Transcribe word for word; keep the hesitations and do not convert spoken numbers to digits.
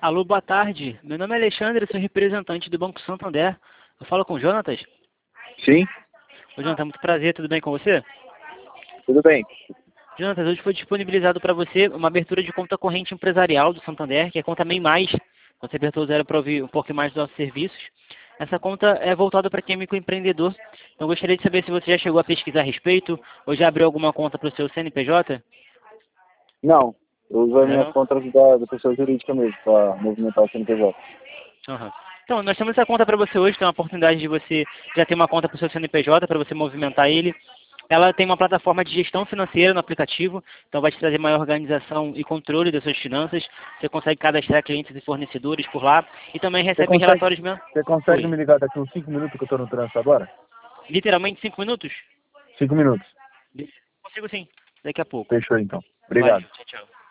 Alô, boa tarde. Meu nome é Alexandre, sou representante do Banco Santander. Eu falo com o Jonatas? Sim, Ô, Jonatas, muito prazer, tudo bem com você? tudo bem. Jonatas, hoje foi disponibilizado para você uma abertura de conta corrente empresarial do Santander, que é a conta MEI Mais. Você apertou zero para ouvir um pouco mais dos nossos serviços. Essa conta é voltada para quem é microempreendedor. Então, eu gostaria de saber se você já chegou a pesquisar a respeito ou já abriu alguma conta para o seu C N P J? Não, eu uso as Ainda minhas não? contas da, da pessoa jurídica mesmo, para movimentar o C N P J. Aham. Então, nós temos essa conta para você hoje, tem uma oportunidade de você já ter uma conta para o seu C N P J, para você movimentar ele. Ela tem uma plataforma de gestão financeira no aplicativo, então vai te trazer maior organização e controle das suas finanças. Você consegue cadastrar clientes e fornecedores por lá e também Você recebe consegue, relatórios mesmo. você consegue Oi. me ligar daqui uns cinco minutos que eu estou no trânsito agora? Literalmente cinco minutos? Cinco minutos. Consigo sim, daqui a pouco. Fechou então. Valeu, Obrigado. tchau, tchau.